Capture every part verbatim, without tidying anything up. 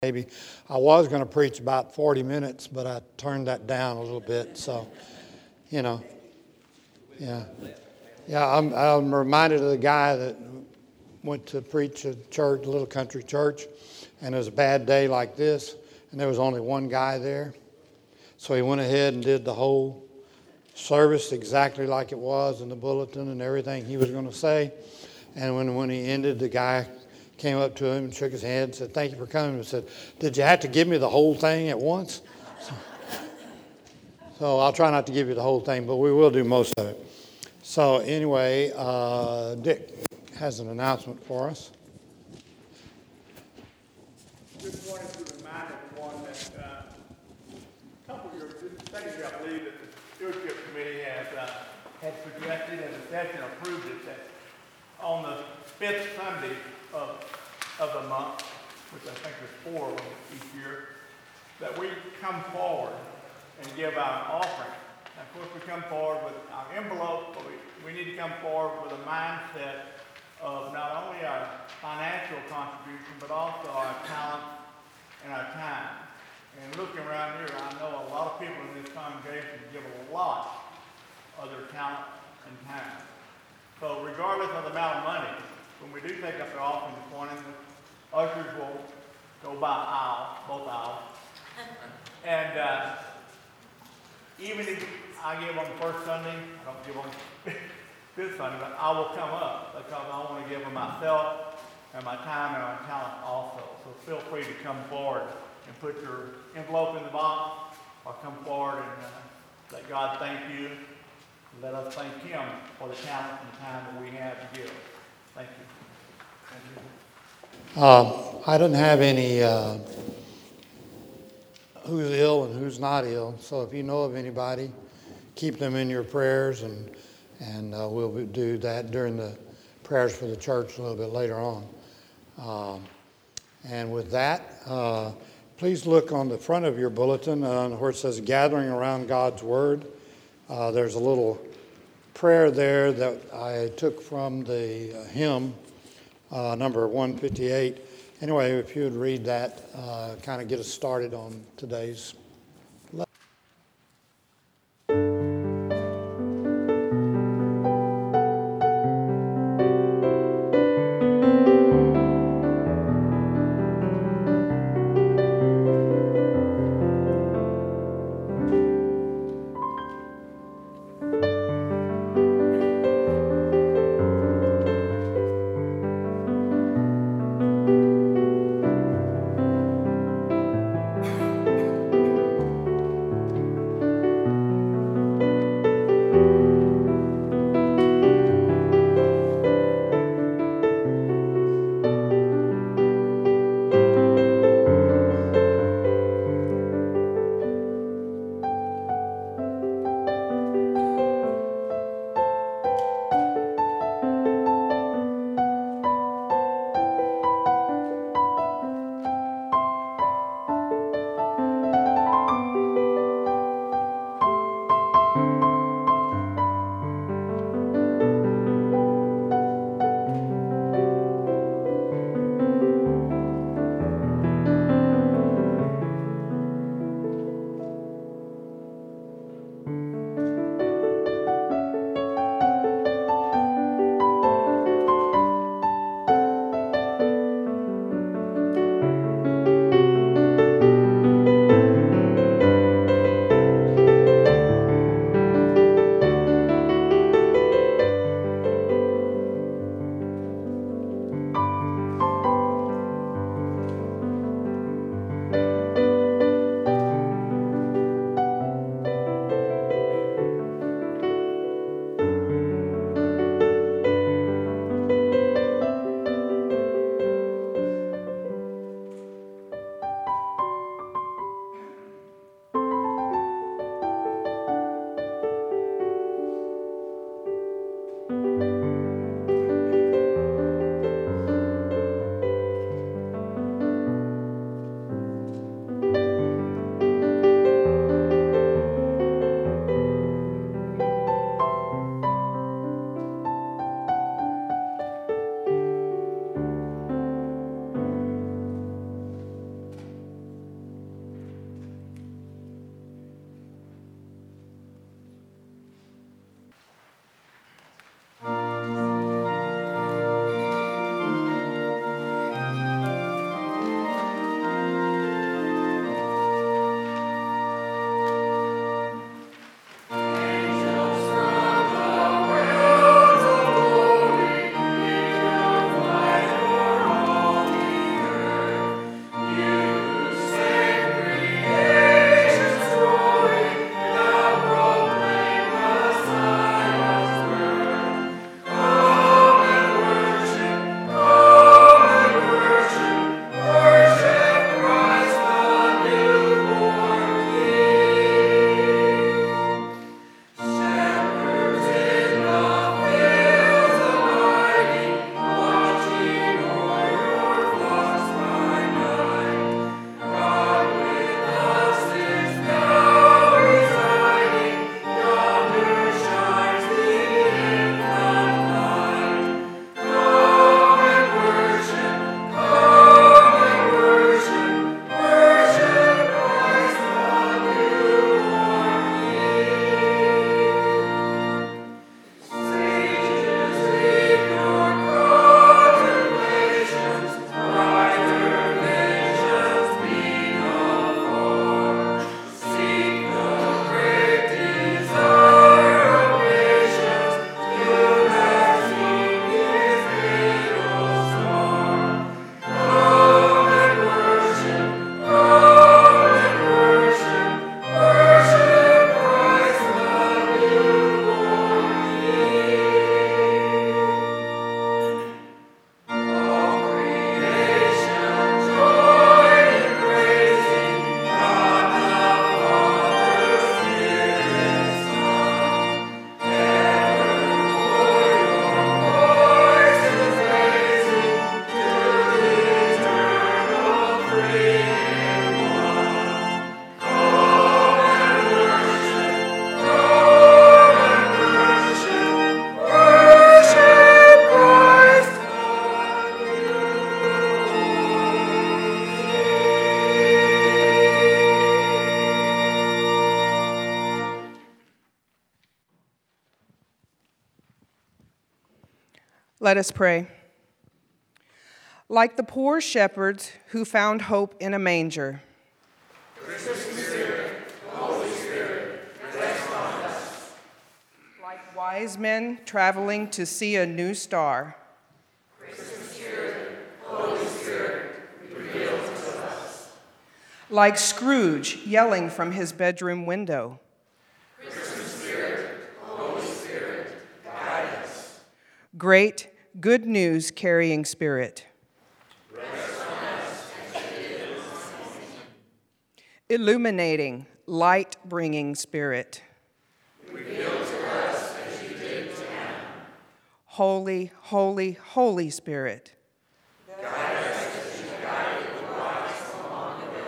Maybe I was going to preach about forty minutes, but I turned that down a little bit. So, you know, yeah, yeah. I'm, I'm reminded of the guy that went to preach at church, a little country church, and it was a bad day like this, and there was only one guy there. So he went ahead and did the whole service exactly like it was in the bulletin and everything he was going to say. And when when he ended, the guy came up to him and shook his hand and said, "Thank you for coming." And said, "Did you have to give me the whole thing at once?" So, so I'll try not to give you the whole thing, but we will do most of it. So anyway, uh, Dick has an announcement for us. Just wanted to remind everyone that uh, a couple of years, this is the second year, I believe, that the Stewardship Committee has uh, had suggested and the session approved it that on the fifth Sunday of of the month, which I think is four of them each year, that we come forward and give our offering. And of course, we come forward with our envelope, but we, we need to come forward with a mindset of not only our financial contribution, but also our talent and our time. And looking around here, I know a lot of people in this congregation give a lot of their talent and time. So regardless of the amount of money, when we do take up the offering this morning, the ushers will go by aisle, both aisles. And uh, even if I give on the first Sunday, I don't give on this Sunday, but I will come up because I want to give them myself and my time and my talent also. So feel free to come forward and put your envelope in the box or come forward and uh, let God thank you. Let us thank Him for the talent and the time that we have to give. Thank you. Thank you. Uh, I don't have any uh, who's ill and who's not ill. So if you know of anybody, keep them in your prayers, and and uh, we'll do that during the prayers for the church a little bit later on. Um, and with that, uh, please look on the front of your bulletin uh, where it says "Gathering Around God's Word." Uh, there's a little prayer there that I took from the uh, hymn, uh, number one fifty-eight. Anyway, if you would read that, uh, kind of get us started on today's lesson. Let us pray. Like the poor shepherds who found hope in a manger, Christmas Spirit, Holy Spirit, rest on us. like wise men traveling to see a new star, Christmas Spirit, Holy Spirit, reveal to us. like Scrooge yelling from his bedroom window, Christmas Spirit, Holy Spirit, guide us. great good news carrying Spirit, Rest on us as it is. illuminating, light bringing Spirit, Reveal to us as you did to Him. holy, holy, Holy Spirit, Guide us as you guided the wise along the way.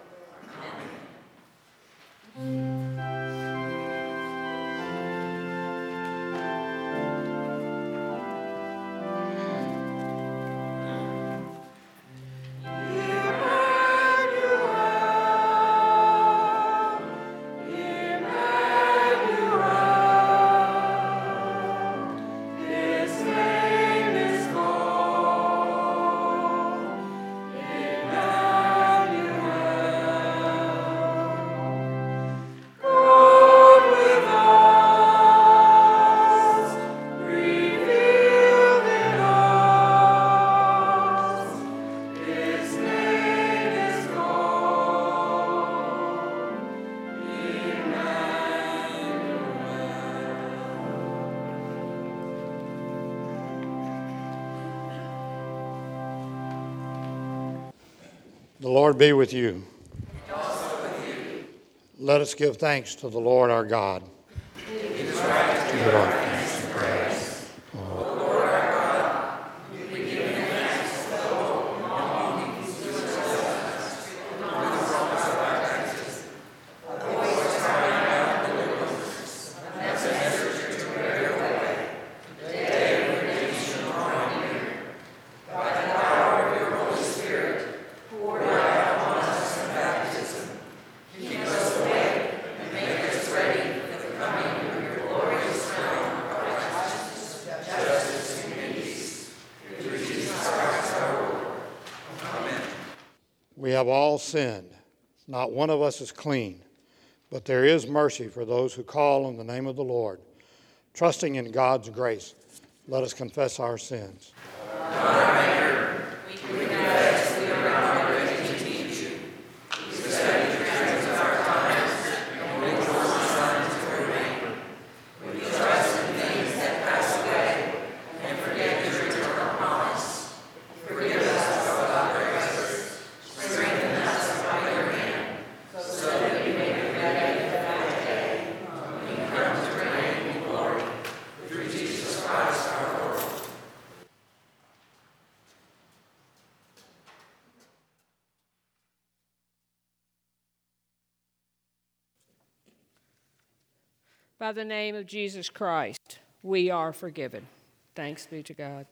The Lord be with you. And also with you. Let us give thanks to the Lord our God. It is right to give our thanks and praise. O Lord our God, we give you thanks for the hope and longing you gives us among the promise of our taxes. A voice crying out in the wilderness, a message to bear the way. The day of redemption drawing near. By the power of your Holy Spirit, poured out upon us in baptism, keep us awake and make us ready for the coming of your glorious crown of righteousness, justice, and peace. Through Jesus Christ our Lord. Amen. We have all sinned. Not one of us is clean. But there is mercy for those who call on the name of the Lord. Trusting in God's grace, let us confess our sins. God, our Maker, we confess we are not ready to teach you. We study the trends of our times and wait for the sun to remain. We trust in things that pass away and forget your eternal promise. Forgive us of our errors. Strengthen us by your hand, so that we may be ready for that day when you come to reign in glory. Through Jesus Christ our Lord. By the name of Jesus Christ, we are forgiven. Thanks be to God.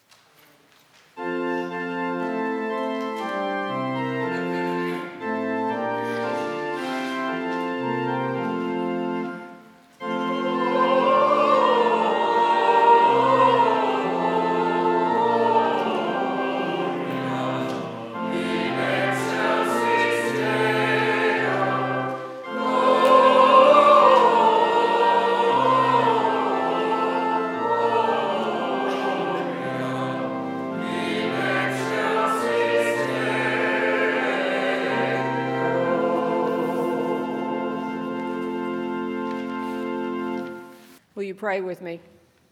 Will you pray with me?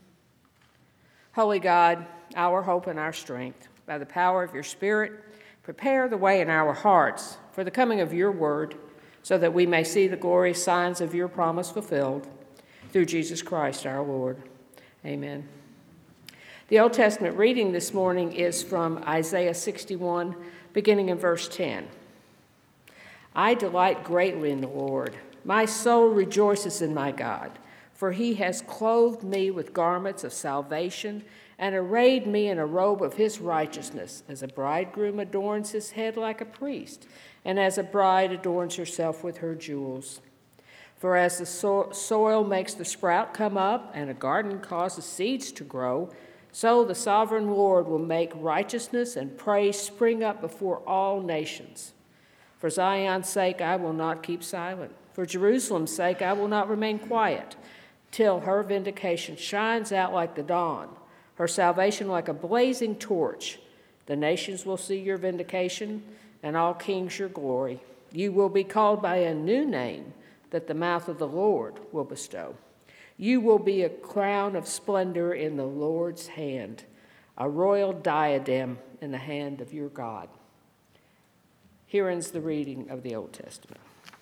Holy God, our hope and our strength, by the power of your Spirit, prepare the way in our hearts for the coming of your word, so that we may see the glorious signs of your promise fulfilled. Through Jesus Christ our Lord. Amen. The Old Testament reading this morning is from Isaiah sixty-one, beginning in verse ten. I delight greatly in the Lord. My soul rejoices in my God. For he has clothed me with garments of salvation and arrayed me in a robe of his righteousness, as a bridegroom adorns his head like a priest, and as a bride adorns herself with her jewels. For as the so- soil makes the sprout come up, and a garden causes seeds to grow, So the sovereign Lord will make righteousness and praise spring up before all nations. For Zion's sake, I will not keep silent. For Jerusalem's sake, I will not remain quiet, till her vindication shines out like the dawn, her salvation like a blazing torch. The nations will see your vindication, and all kings your glory. You will be called by a new name that the mouth of the Lord will bestow. You will be a crown of splendor in the Lord's hand, a royal diadem in the hand of your God. Here ends the reading of the Old Testament.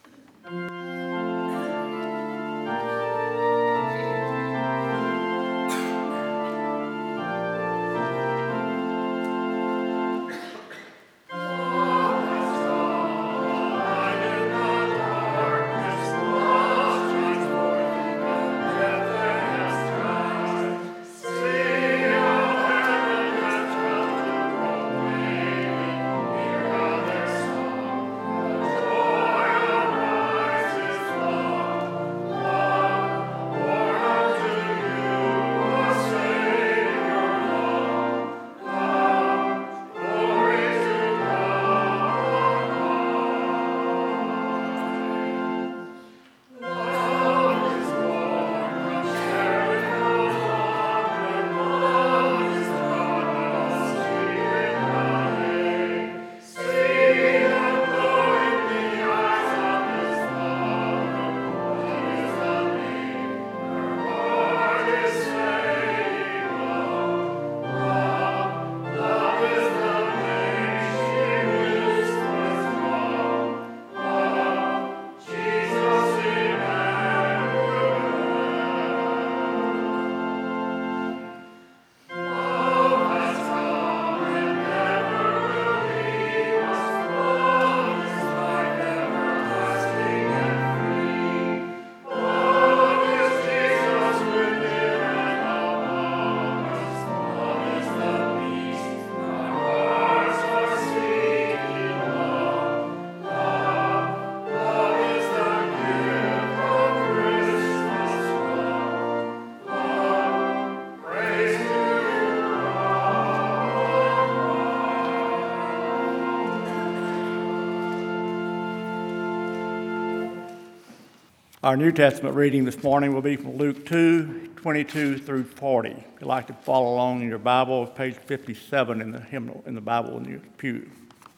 Our New Testament reading this morning will be from Luke two, twenty-two through forty. If you'd like to follow along in your Bible, page fifty-seven in the hymnal in the Bible in your pew.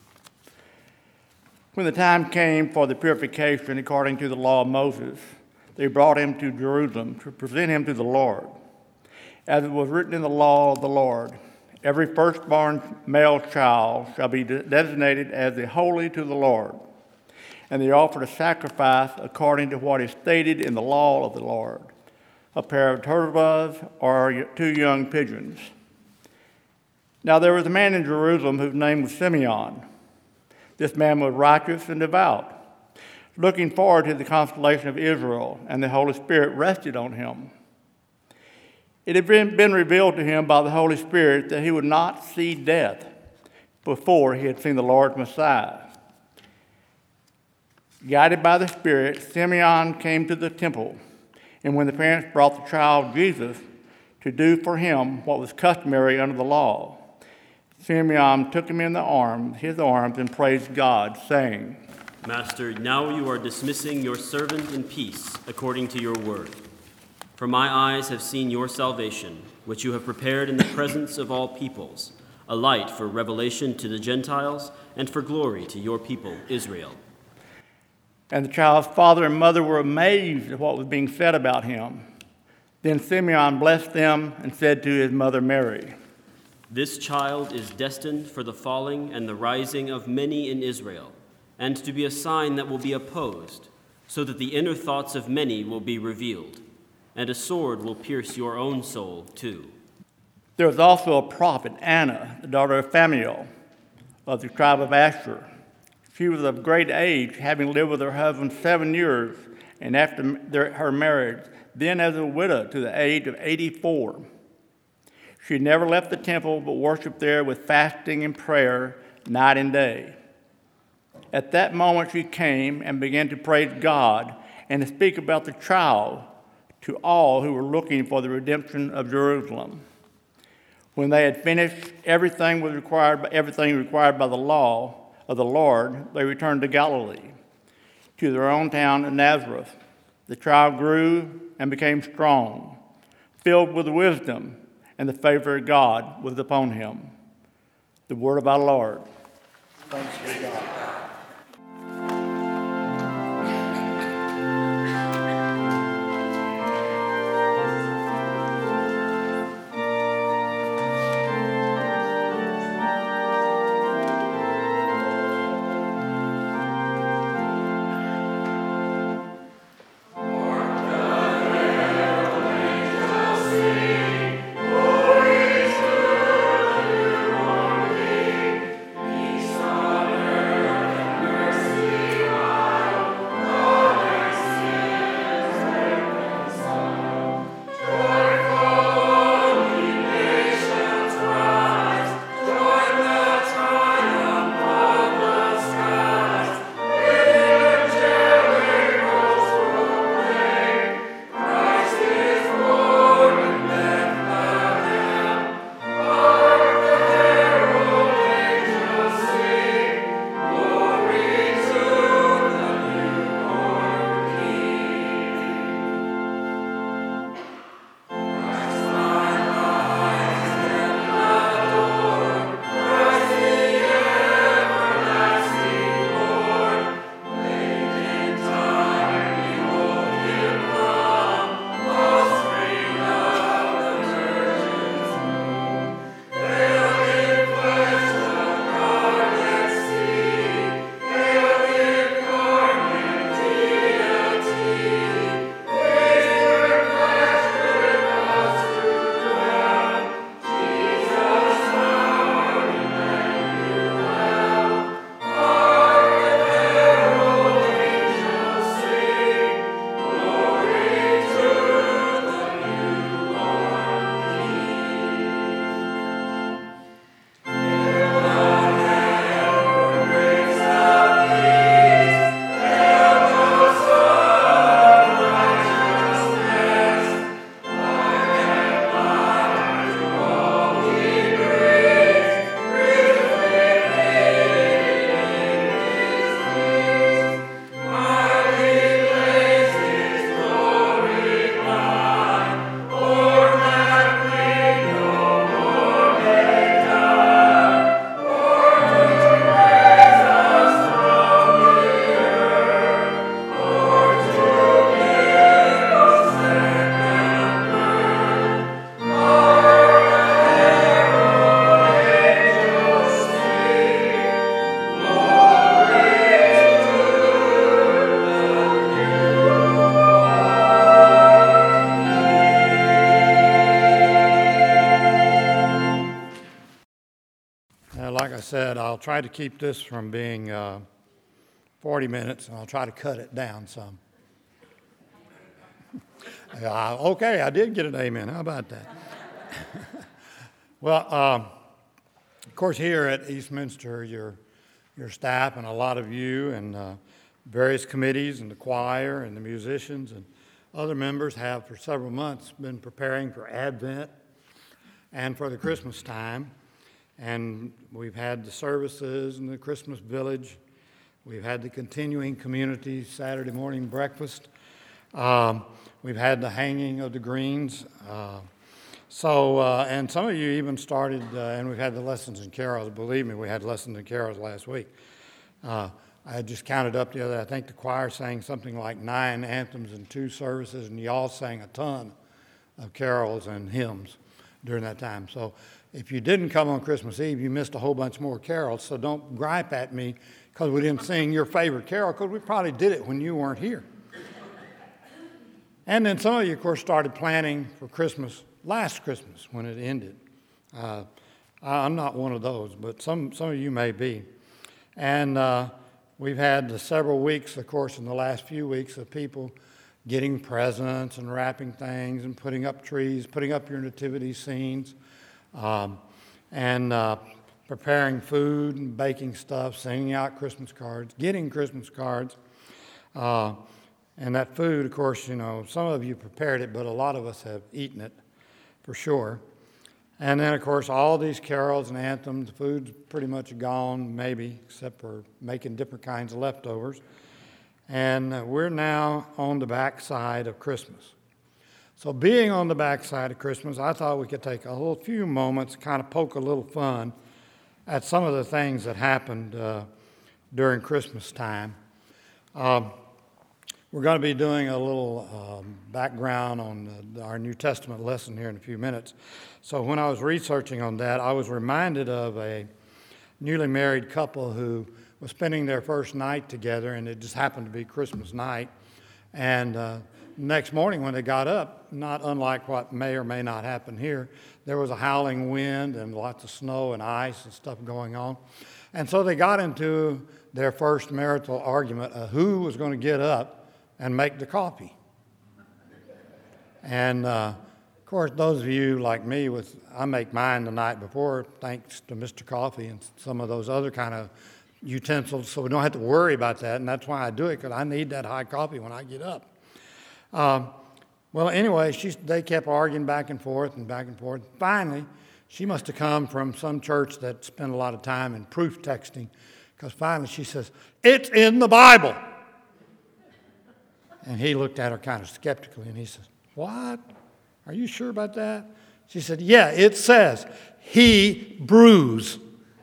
When the time came for the purification according to the law of Moses, they brought him to Jerusalem to present him to the Lord. As it was written in the law of the Lord, every firstborn male child shall be de- designated as the holy to the Lord. And they offered a sacrifice according to what is stated in the law of the Lord, a pair of turtle doves or two young pigeons. Now there was a man in Jerusalem whose name was Simeon. This man was righteous and devout, looking forward to the consolation of Israel, and the Holy Spirit rested on him. It had been, been revealed to him by the Holy Spirit that he would not see death before he had seen the Lord's Messiah. Guided by the Spirit, Simeon came to the temple, and when the parents brought the child Jesus to do for him what was customary under the law, Simeon took him in the arms, his arms and praised God, saying, Master, now you are dismissing your servant in peace according to your word. For my eyes have seen your salvation, which you have prepared in the presence of all peoples, a light for revelation to the Gentiles and for glory to your people, Israel. And the child's father and mother were amazed at what was being said about him. Then Simeon blessed them and said to his mother Mary, This child is destined for the falling and the rising of many in Israel, and to be a sign that will be opposed, so that the inner thoughts of many will be revealed, and a sword will pierce your own soul too. There was also a prophet, Anna, the daughter of Phanuel, of the tribe of Asher. She was of great age, having lived with her husband seven years, and after their, her marriage, then as a widow to the age of eighty-four. She never left the temple, but worshiped there with fasting and prayer night and day. At that moment she came and began to praise God and to speak about the child to all who were looking for the redemption of Jerusalem. When they had finished everything was required, everything required by the law of the Lord, they returned to Galilee, to their own town of Nazareth. The child grew and became strong, filled with wisdom, and the favor of God was upon him. The word of our Lord. Thanks be to God. said, I'll try to keep this from being uh, forty minutes, and I'll try to cut it down some. uh, okay, I did get an amen. How about that? Well, um, of course, here at Eastminster, your your staff and a lot of you and uh, various committees and the choir and the musicians and other members have for several months been preparing for Advent and for the Christmas time. And we've had the services in the Christmas village. We've had the continuing community Saturday morning breakfast. Um, we've had the hanging of the greens. Uh, so, uh, and some of you even started, uh, and we've had the lessons and carols. Believe me, we had lessons and carols last week. Uh, I just counted up the other, I think the choir sang something like nine anthems and two services, and y'all sang a ton of carols and hymns during that time. So if you didn't come on Christmas Eve, you missed a whole bunch more carols, so don't gripe at me because we didn't sing your favorite carol, because we probably did it when you weren't here. And then some of you, of course, started planning for Christmas last Christmas when it ended. Uh, I'm not one of those, but some, some of you may be. And uh, we've had the several weeks, of course, in the last few weeks of people getting presents and wrapping things and putting up trees, putting up your nativity scenes, um, and uh, preparing food and baking stuff, sending out Christmas cards, getting Christmas cards. Uh, and that food, of course, you know, some of you prepared it, but a lot of us have eaten it for sure. And then, of course, all these carols and anthems, the food's pretty much gone, maybe, except for making different kinds of leftovers. And uh, we're now on the back side of Christmas. So being on the back side of Christmas, I thought we could take a little few moments, kind of poke a little fun at some of the things that happened uh, during Christmas time. Um, we're going to be doing a little um, background on the, our New Testament lesson here in a few minutes. So when I was researching on that, I was reminded of a newly married couple who was spending their first night together, and it just happened to be Christmas night. And uh, next morning when they got up, not unlike what may or may not happen here, there was a howling wind and lots of snow and ice and stuff going on. And so they got into their first marital argument of who was going to get up and make the coffee. And uh, of course, those of you like me, with I make mine the night before, thanks to Mister Coffee and some of those other kind of utensils, so we don't have to worry about that. And that's why I do it, because I need that hot coffee when I get up. Um, well, anyway, she, they kept arguing back and forth and back and forth. Finally, she must have come from some church that spent a lot of time in proof texting, because finally she says, "It's in the Bible." And he looked at her kind of skeptically, and he says, "What? Are you sure about that?" She said, "Yeah, it says, he brews."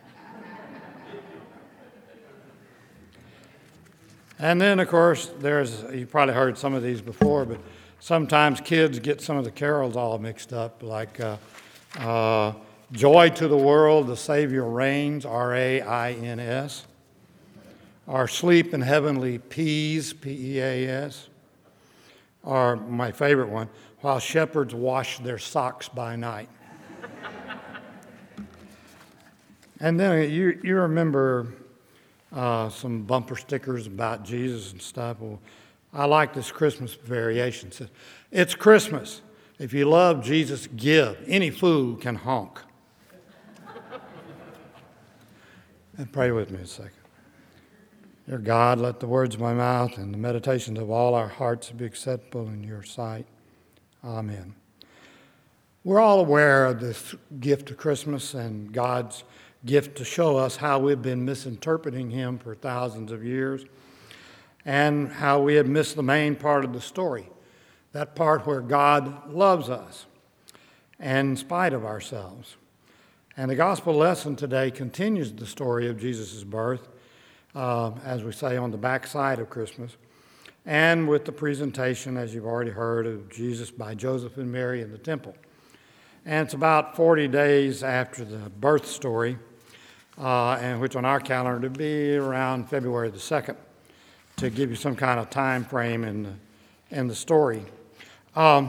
And then, of course, there's, you probably heard some of these before, but sometimes kids get some of the carols all mixed up, like uh, uh, "Joy to the World, the Savior Reigns," R A I N S. Or "Sleep in Heavenly Peas," P E A S. Or my favorite one, "While Shepherds Wash Their Socks by Night." And then you, you remember uh, some bumper stickers about Jesus and stuff. Well, I like this Christmas variation. It says, "It's Christmas. If you love Jesus, give. Any fool can honk." And pray with me a second. Dear God, let the words of my mouth and the meditations of all our hearts be acceptable in your sight. Amen. We're all aware of this gift of Christmas and God's gift to show us how we've been misinterpreting him for thousands of years and how we have missed the main part of the story, that part where God loves us and in spite of ourselves. And the gospel lesson today continues the story of Jesus' birth, Uh, as we say, on the backside of Christmas, and with the presentation, as you've already heard, of Jesus by Joseph and Mary in the temple. And it's about forty days after the birth story, uh, and which on our calendar would be around February the second, to give you some kind of time frame in the, in the story. Um,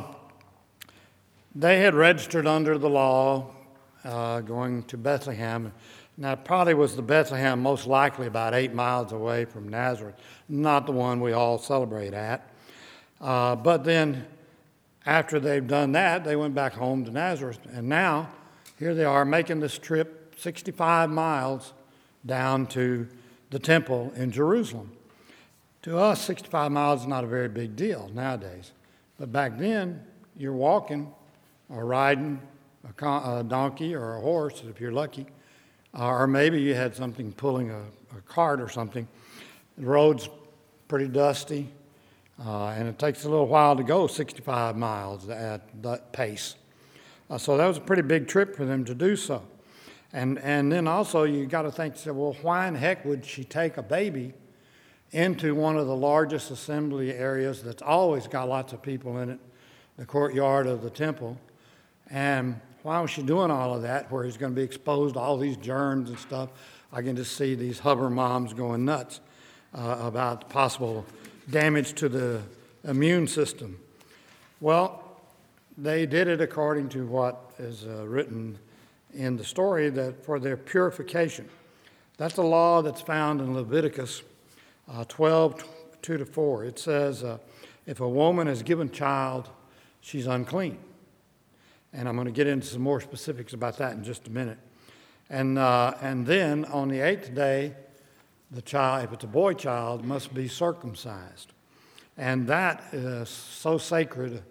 they had registered under the law, uh, going to Bethlehem. Now, it probably was the Bethlehem most likely about eight miles away from Nazareth, not the one we all celebrate at. Uh, but then, after they've done that, they went back home to Nazareth. And now, here they are making this trip sixty-five miles down to the temple in Jerusalem. To us, sixty-five miles is not a very big deal nowadays. But back then, you're walking or riding a, con- a donkey or a horse, if you're lucky. Uh, or maybe you had something pulling a, a cart or something. The road's pretty dusty, uh, and it takes a little while to go sixty-five miles at that pace. Uh, so that was a pretty big trip for them to do so. And and then also you got to think, well, why in heck would she take a baby into one of the largest assembly areas that's always got lots of people in it, the courtyard of the temple, and why was she doing all of that where he's going to be exposed to all these germs and stuff? I can just see these hover moms going nuts uh, about possible damage to the immune system. Well, they did it according to what is uh, written in the story, that for their purification. That's a law that's found in Leviticus uh, twelve, two to four. It says, uh, if a woman has given child, she's unclean. And I'm going to get into some more specifics about that in just a minute. And uh, and then on the eighth day, the child, if it's a boy child, must be circumcised. And that is so sacred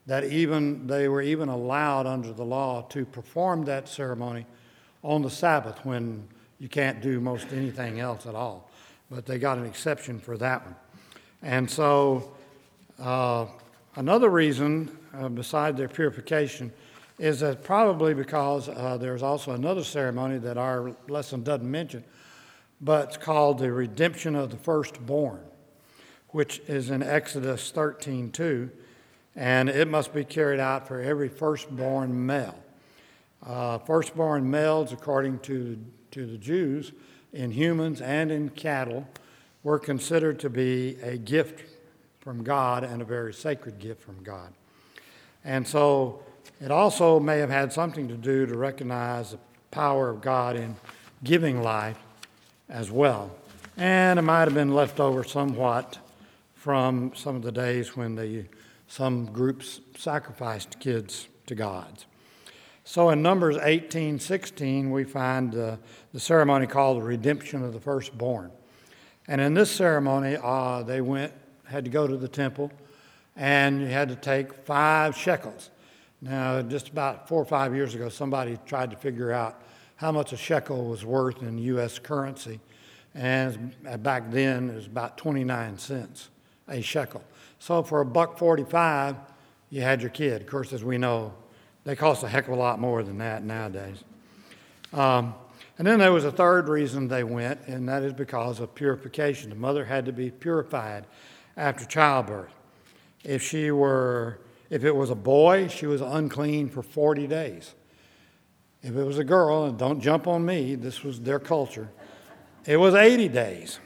that even they were even allowed under the law to perform that ceremony on the Sabbath when you can't do most anything else at all. But they got an exception for that one. And so uh, another reason, uh, besides their purification, is that probably because uh, there's also another ceremony that our lesson doesn't mention, but it's called the redemption of the firstborn, which is in Exodus thirteen two, and it must be carried out for every firstborn male. Uh, firstborn males, according to, to the Jews, in humans and in cattle, were considered to be a gift from God and a very sacred gift from God. And so it also may have had something to do to recognize the power of God in giving life as well. And it might have been left over somewhat from some of the days when the, some groups sacrificed kids to gods. So in Numbers eighteen sixteen, we find uh, the ceremony called the redemption of the firstborn. And in this ceremony, uh, they went, had to go to the temple, and you had to take five shekels. Now, just about four or five years ago, somebody tried to figure out how much a shekel was worth in U S currency. And back then, it was about twenty-nine cents a shekel. So for a buck forty-five, you had your kid. Of course, as we know, they cost a heck of a lot more than that nowadays. Um, and then there was a third reason they went, and that is because of purification. The mother had to be purified after childbirth. If she were, if it was a boy, she was unclean for forty days. If it was a girl, and don't jump on me, this was their culture, it was eighty days.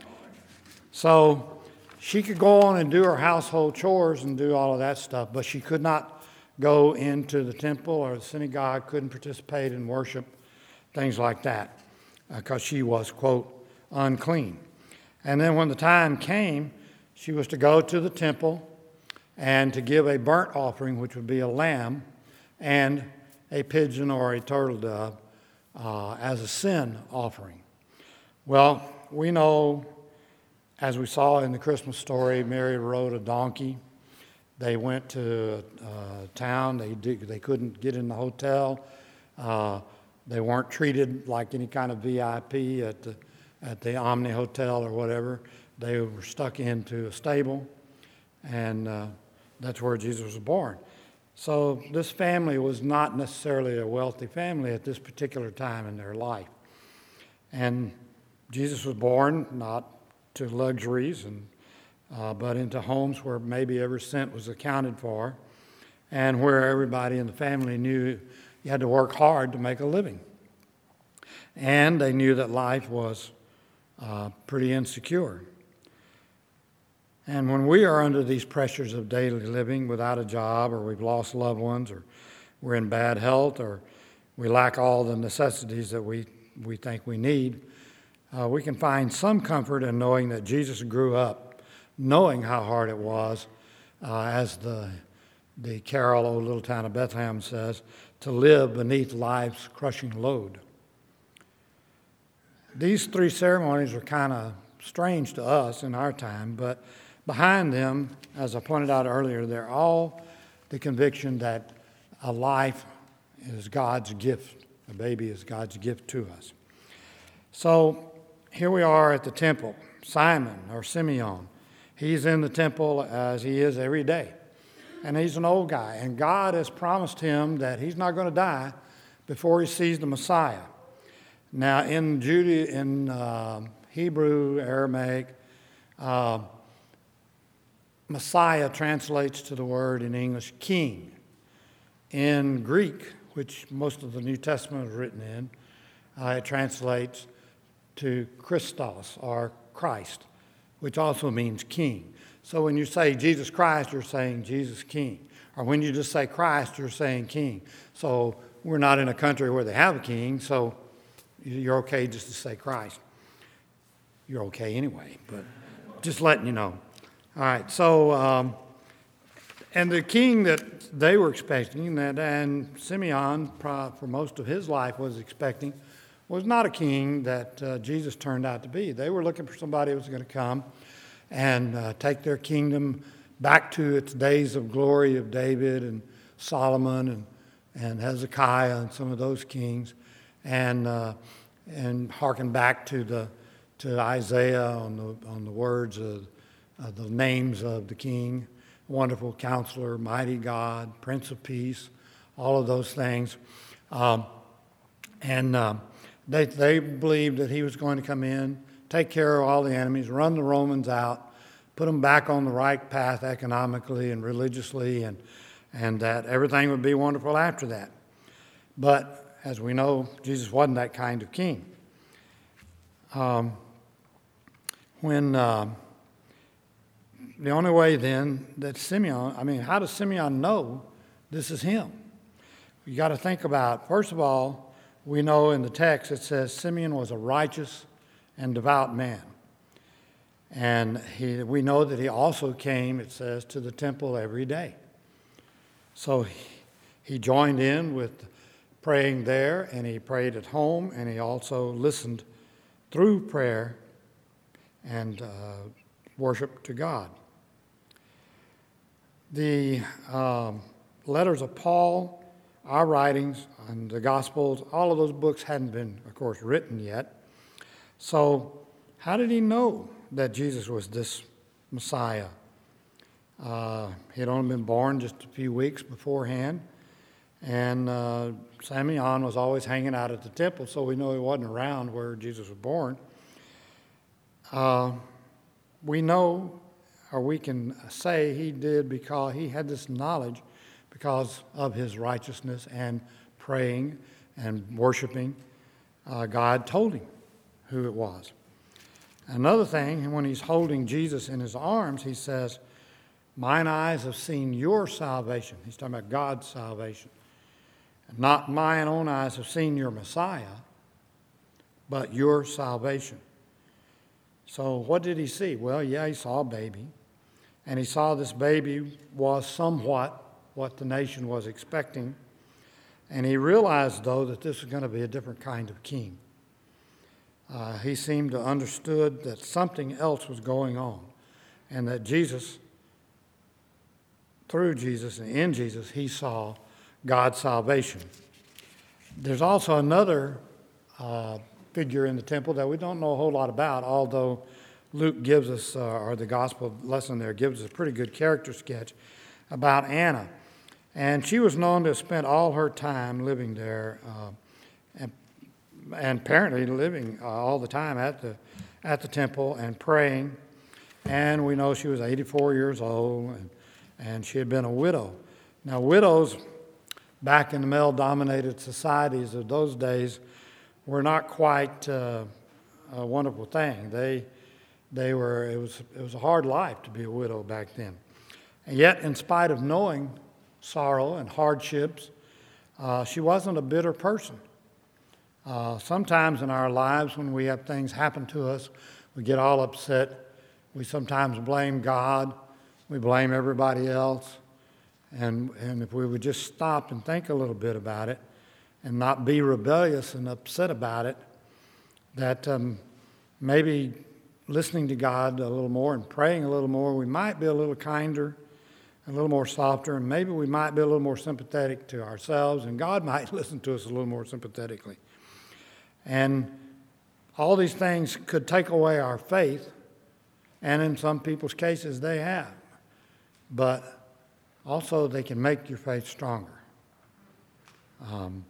So she could go on and do her household chores and do all of that stuff, but she could not go into the temple or the synagogue, couldn't participate in worship, things like that, because uh, she was, quote, unclean. And then when the time came, she was to go to the temple and to give a burnt offering, which would be a lamb, and a pigeon or a turtle dove uh, as a sin offering. Well, we know, as we saw in the Christmas story, Mary rode a donkey. They went to uh, town. They did, they couldn't get in the hotel. Uh, they weren't treated like any kind of V I P at the at the Omni Hotel or whatever. They were stuck into a stable, and uh, that's where Jesus was born. So this family was not necessarily a wealthy family at this particular time in their life. And Jesus was born not to luxuries, and uh, but into homes where maybe every cent was accounted for, and where everybody in the family knew you had to work hard to make a living. And they knew that life was uh, pretty insecure. And when we are under these pressures of daily living without a job, or we've lost loved ones, or we're in bad health, or we lack all the necessities that we, we think we need, uh, we can find some comfort in knowing that Jesus grew up knowing how hard it was, uh, as the, the carol, O Little Town of Bethlehem says, to live beneath life's crushing load. These three ceremonies are kind of strange to us in our time, but behind them, as I pointed out earlier, they're all the conviction that a life is God's gift. A baby is God's gift to us. So here we are at the temple. Simon, or Simeon, he's in the temple as he is every day. And he's an old guy. And God has promised him that he's not going to die before he sees the Messiah. Now, in Jude, in uh, Hebrew, Aramaic, uh, Messiah translates to the word in English, king. In Greek, which most of the New Testament is written in, uh, it translates to Christos, or Christ, which also means king. So when you say Jesus Christ, you're saying Jesus King. Or when you just say Christ, you're saying king. So we're not in a country where they have a king, so you're okay just to say Christ. You're okay anyway, but just letting you know. All right, so, um, and the king that they were expecting, that and Simeon, for most of his life, was expecting, was not a king that uh, Jesus turned out to be. They were looking for somebody who was going to come and uh, take their kingdom back to its days of glory of David and Solomon and, and Hezekiah and some of those kings, and uh, and hearken back to the to Isaiah on the on the words of uh, the names of the King, Wonderful Counselor, Mighty God, Prince of Peace, all of those things, um, and uh, they they believed that he was going to come in, take care of all the enemies, run the Romans out, put them back on the right path economically and religiously, and and that everything would be wonderful after that. But as we know, Jesus wasn't that kind of king. Um, when uh, the only way then that Simeon, I mean, how does Simeon know this is him? You got to think about, first of all, we know in the text it says Simeon was a righteous and devout man. And he, we know that he also came, it says, to the temple every day. So he, he joined in with praying there, and he prayed at home, and he also listened through prayer and uh, worship to God. The um, letters of Paul, our writings, and the Gospels, all of those books hadn't been, of course, written yet. So how did he know that Jesus was this Messiah? Uh, he had only been born just a few weeks beforehand, and uh, Simeon was always hanging out at the temple, so we know he wasn't around where Jesus was born. Uh, we know, or we can say he did because he had this knowledge because of his righteousness and praying and worshiping. Uh, God told him who it was. Another thing, when he's holding Jesus in his arms, he says, "Mine eyes have seen your salvation." He's talking about God's salvation. "Not mine own eyes have seen your Messiah, but your salvation." So what did he see? Well, yeah, he saw a baby. And he saw this baby was somewhat what the nation was expecting. And he realized, though, that this was going to be a different kind of king. Uh, he seemed to understood that something else was going on, and that Jesus, through Jesus and in Jesus, he saw God's salvation. There's also another uh, figure in the temple that we don't know a whole lot about, although Luke gives us, uh, or the gospel lesson there gives us a pretty good character sketch about Anna. And she was known to have spent all her time living there, uh, and, and apparently living uh, all the time at the at the temple and praying. And we know she was eighty-four years old, and, and she had been a widow. Now, widows back in the male-dominated societies of those days were not quite uh, a wonderful thing. They they were it was it was a hard life to be a widow back then. And yet, in spite of knowing sorrow and hardships, uh, she wasn't a bitter person. Uh, sometimes in our lives, when we have things happen to us, we get all upset. We sometimes blame God. We blame everybody else. And, and if we would just stop and think a little bit about it and not be rebellious and upset about it, that um, maybe listening to God a little more and praying a little more, we might be a little kinder, a little more softer, and maybe we might be a little more sympathetic to ourselves, and God might listen to us a little more sympathetically. And all these things could take away our faith, and in some people's cases they have. But also they can make your faith stronger. Um,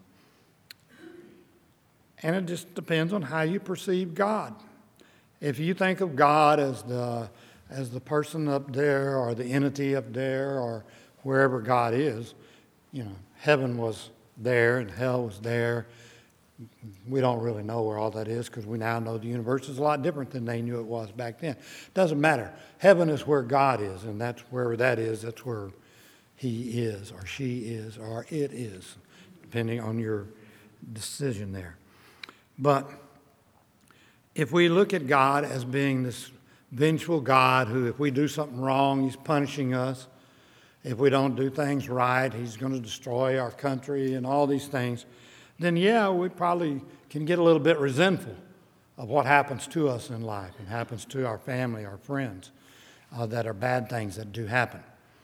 and it just depends on how you perceive God. If you think of God as the as the person up there or the entity up there or wherever God is, you know, heaven was there and hell was there. We don't really know where all that is because we now know the universe is a lot different than they knew it was back then. Doesn't matter. Heaven is where God is, and that's wherever that is, that's where he is or she is or it is, depending on your decision there. But if we look at God as being this vengeful God who, if we do something wrong, he's punishing us. If we don't do things right, he's going to destroy our country and all these things, then yeah, we probably can get a little bit resentful of what happens to us in life and happens to our family, our friends. uh, that are bad things that do happen.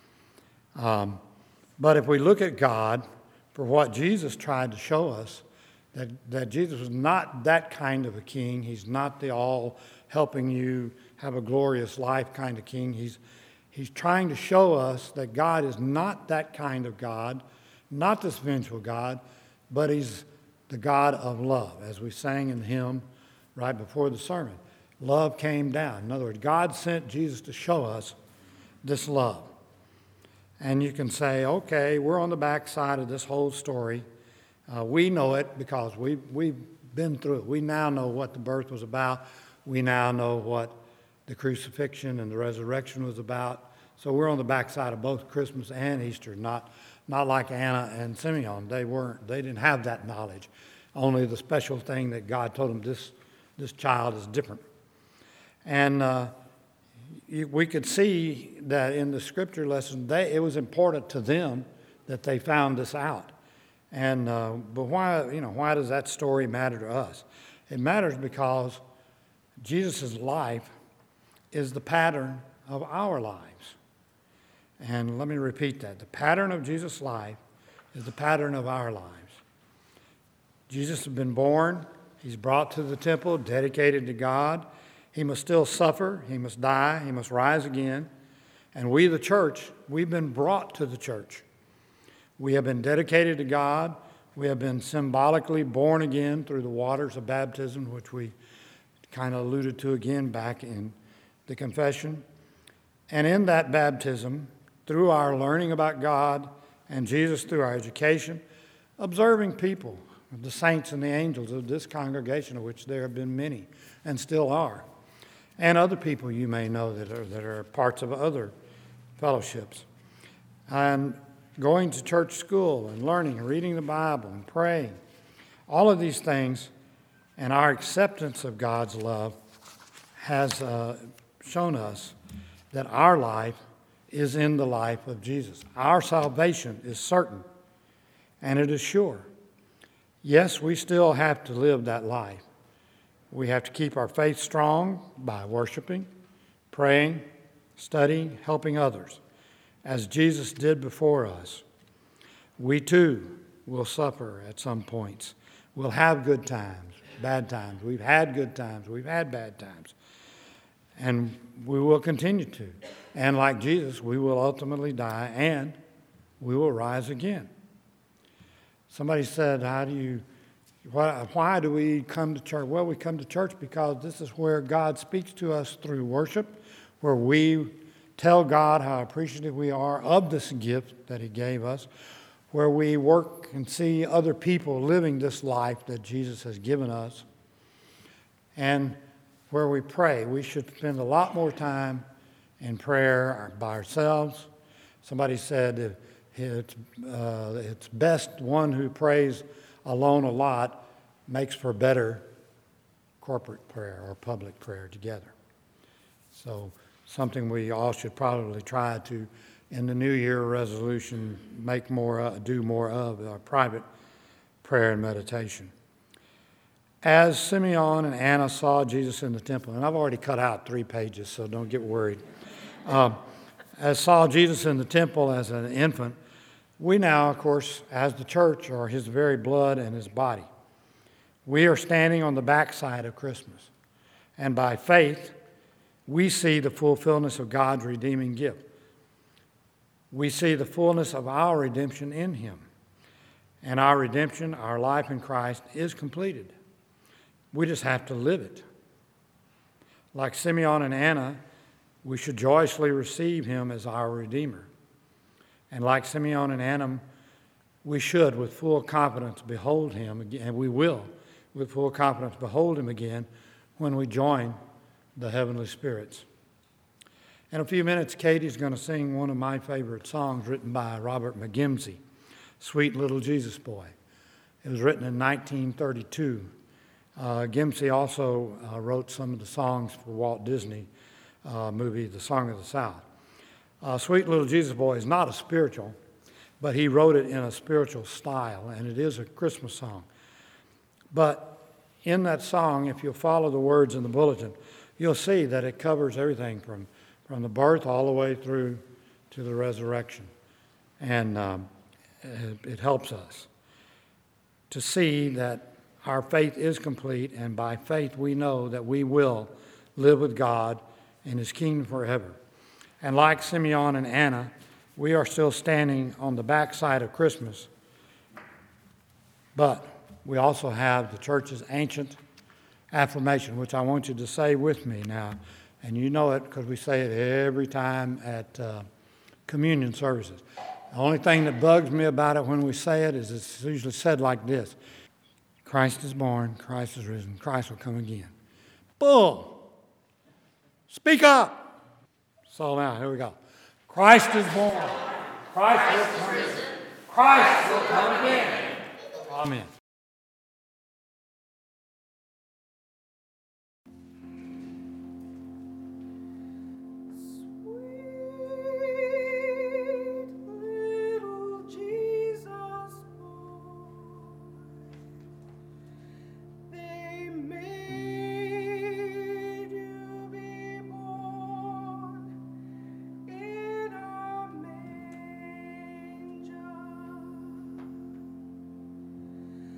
Um, but if we look at God for what Jesus tried to show us, that, that Jesus was not that kind of a king. He's not the all helping you have a glorious life kind of king. He's, he's trying to show us that God is not that kind of God, not this vengeful God, but he's the God of love, as we sang in the hymn right before the sermon. Love came down. In other words, God sent Jesus to show us this love. And you can say, okay, we're on the backside of this whole story. Uh, we know it because we, we've been through it. We now know what the birth was about. We now know what the crucifixion and the resurrection was about. So we're on the backside of both Christmas and Easter, not, not like Anna and Simeon. They weren't. They didn't have that knowledge. Only the special thing that God told them, this, this child is different. And uh, we could see that in the scripture lesson, they, it was important to them that they found this out. And uh, but why, you know, why does that story matter to us? It matters because Jesus' life is the pattern of our lives. And let me repeat that. The pattern of Jesus' life is the pattern of our lives. Jesus has been born. He's brought to the temple, dedicated to God. He must still suffer. He must die. He must rise again. And we, the church, we've been brought to the church. We have been dedicated to God. We have been symbolically born again through the waters of baptism, which we kind of alluded to again back in the confession. And in that baptism, through our learning about God and Jesus, through our education, observing people, the saints and the angels of this congregation, of which there have been many and still are, and other people you may know that are, that are parts of other fellowships. And going to church school and learning and reading the Bible and praying, all of these things and our acceptance of God's love has uh, shown us that our life is in the life of Jesus. Our salvation is certain and it is sure. Yes, we still have to live that life. We have to keep our faith strong by worshiping, praying, studying, helping others, as Jesus did before us. We too will suffer at some points. We'll have good times, bad times. We've had good times. We've had bad times. And we will continue to. And like Jesus, we will ultimately die and we will rise again. Somebody said, how do you, why, why do we come to church? Well, we come to church because this is where God speaks to us through worship, where we tell God how appreciative we are of this gift that he gave us, where we work and see other people living this life that Jesus has given us, and where we pray. We should spend a lot more time in prayer by ourselves. Somebody said it's, uh, it's best one who prays alone a lot makes for better corporate prayer or public prayer together. So something we all should probably try to, in the New Year resolution, make more, uh, do more of our private prayer and meditation. As Simeon and Anna saw Jesus in the temple, and I've already cut out three pages, so don't get worried. Um, as saw Jesus in the temple as an infant, we now, of course, as the church, are his very blood and his body. We are standing on the backside of Christmas, and by faith, we see the fulfillment of God's redeeming gift. We see the fullness of our redemption in him. And our redemption, our life in Christ, is completed. We just have to live it. Like Simeon and Anna, we should joyously receive him as our Redeemer. And like Simeon and Anna, we should, with full confidence, behold him again, and we will, with full confidence, behold him again when we join the heavenly spirits. In a few minutes, Katie's going to sing one of my favorite songs written by Robert McGimsey, Sweet Little Jesus Boy. It was written in nineteen thirty-two. Uh, Gimsey also uh, wrote some of the songs for Walt Disney uh, movie, The Song of the South. Uh, Sweet Little Jesus Boy is not a spiritual, but he wrote it in a spiritual style, and it is a Christmas song. But in that song, if you'll follow the words in the bulletin, you'll see that it covers everything from from the birth all the way through to the resurrection. And um, it, it helps us to see that our faith is complete, and by faith we know that we will live with God in His kingdom forever. And like Simeon and Anna, we are still standing on the backside of Christmas, but we also have the church's ancient affirmation, which I want you to say with me now. And you know it because we say it every time at uh, communion services. The only thing that bugs me about it when we say it is it's usually said like this: Christ is born, Christ is risen, Christ will come again. Bull! Speak up! So now, here we go. Christ is born, Christ will come again, Christ will come again. Amen. Manger.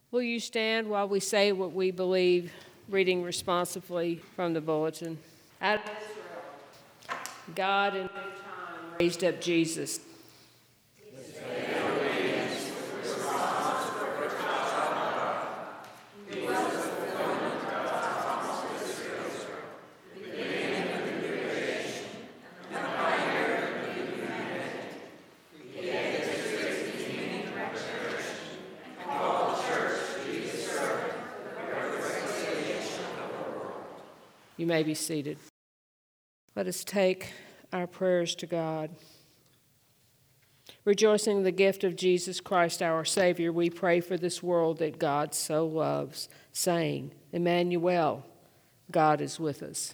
Will you stand while we say what we believe, reading responsively from the bulletin? Out of Israel, God in due time raised up Jesus. You may be seated. Let us take our prayers to God. Rejoicing in the gift of Jesus Christ, our Savior, we pray for this world that God so loves, saying, Emmanuel, God is with us.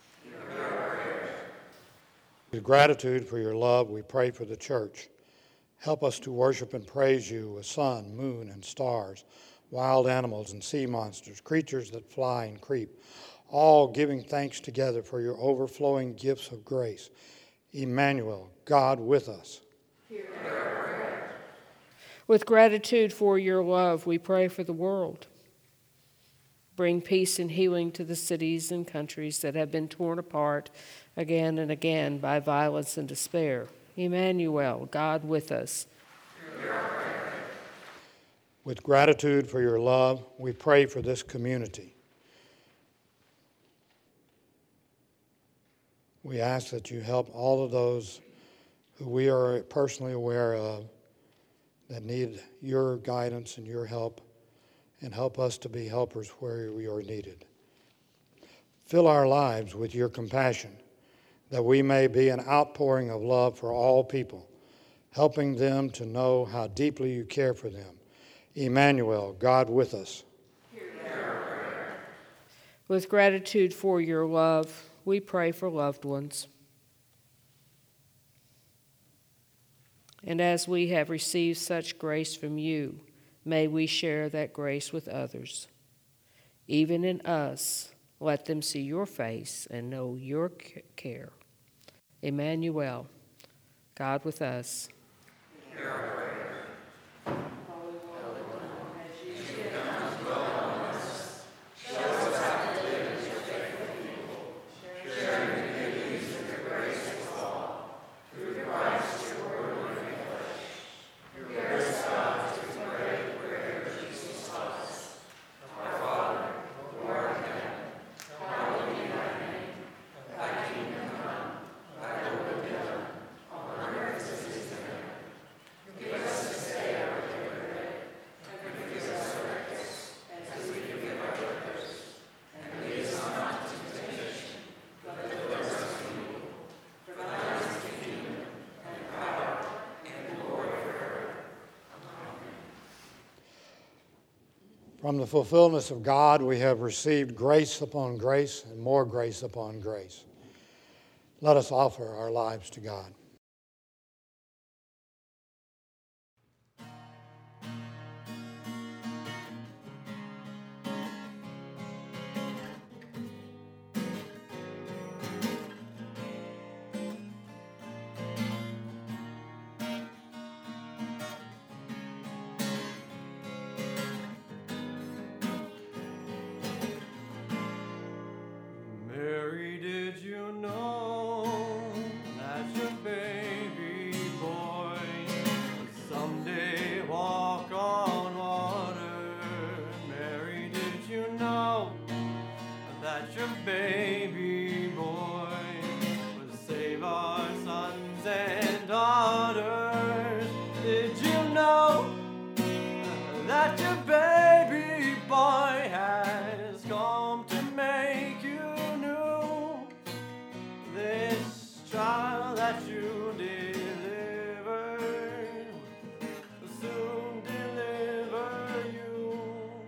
With gratitude for your love, we pray for the church. Help us to worship and praise you with sun, moon, and stars, wild animals and sea monsters, creatures that fly and creep, all giving thanks together for your overflowing gifts of grace. Emmanuel, God with us. With gratitude for your love, we pray for the world. Bring peace and healing to the cities and countries that have been torn apart again and again by violence and despair. Emmanuel, God with us. With gratitude for your love, we pray for this community. We ask that you help all of those who we are personally aware of that need your guidance and your help, and help us to be helpers where we are needed. Fill our lives with your compassion, that we may be an outpouring of love for all people, helping them to know how deeply you care for them. Emmanuel, God with us. With gratitude for your love, we pray for loved ones. And as we have received such grace from you, may we share that grace with others. Even in us, let them see your face and know your care. Emmanuel, God with us. From the fulfillment of God, we have received grace upon grace and more grace upon grace. Let us offer our lives to God. Mary, did you know that your baby boy would someday walk on water? Mary, did you know that your baby boy would save our sons and daughters? Did you know that your baby boy has come to make you new? This child that you delivered will soon deliver you.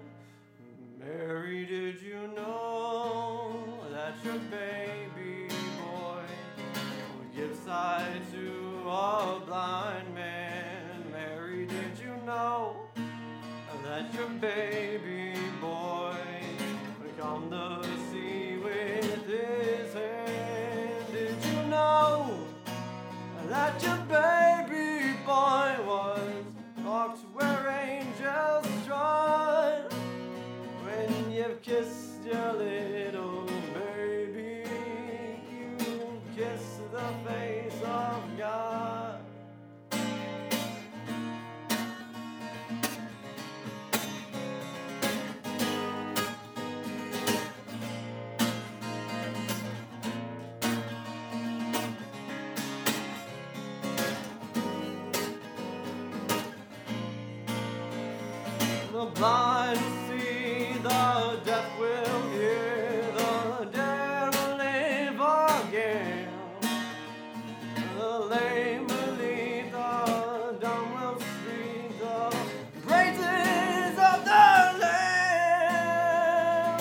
Mary, did you know that your baby boy would give sight to a blind man? Mary, did you know that your baby boy would calm the sea with his hand? Did you know that your baby boy was walked where angels trod? The blind will see, the deaf will hear, the dead will live again. The lame will lead, the dumb will speak, the praises of the Lamb.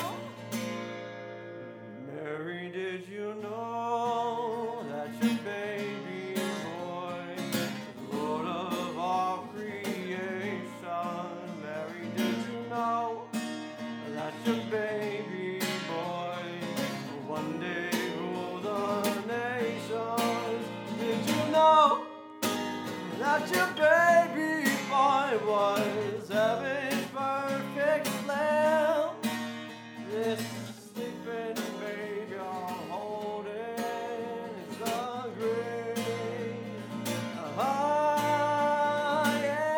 Mary, did you know that your baby boy is Lord of all creation? Mary, did you know that your baby boy will one day rule the nations? Did you know that your baby boy was heaven's perfect lamb? This sleeping baby I'm holding is the great I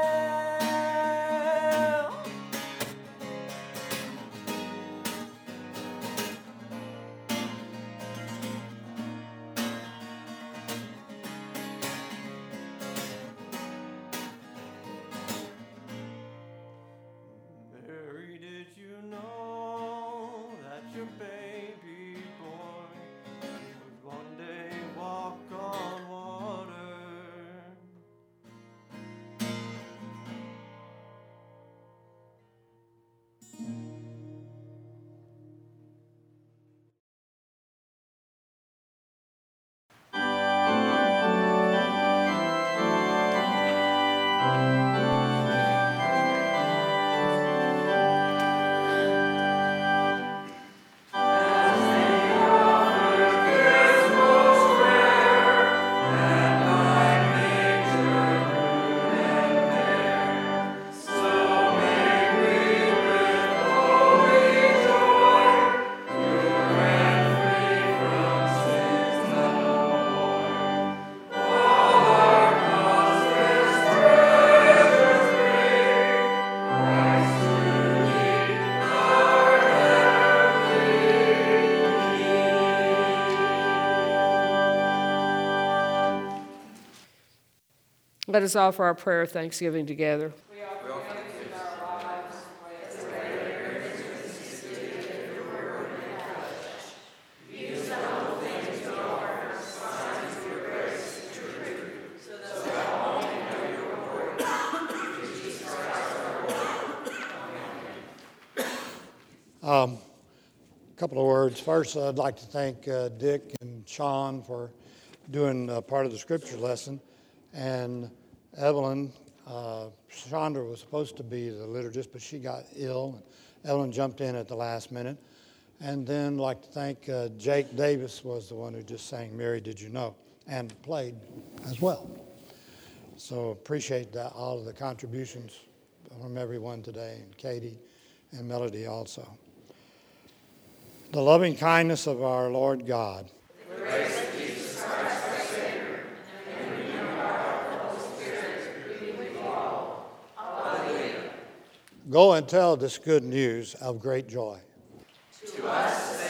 am. Mary, did you know that your baby boy would one day walk on water? Let us offer our prayer of thanksgiving together. Um, a couple of words. First, I'd like to thank uh, Dick and Sean for doing uh, part of the scripture lesson. And Evelyn, uh, Chandra was supposed to be the liturgist, but she got ill. Evelyn jumped in at the last minute. And then I'd like to thank uh, Jake Davis was the one who just sang Mary, Did You Know? And played as well. So appreciate that, all of the contributions from everyone today, and Katie and Melody also. The loving kindness of our Lord God. The grace of Jesus Christ our Savior, and the union of our Holy Spirit, be with you all. Hallelujah. Go and tell this good news of great joy. To us